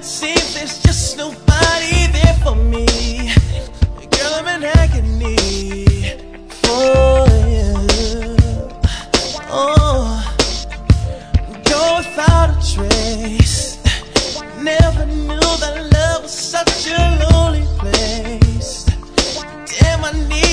seems there's just nobody there for me. Girl, I'm in agony for you. Oh, go without a trace. Never knew that love was such a lonely place. Damn, I need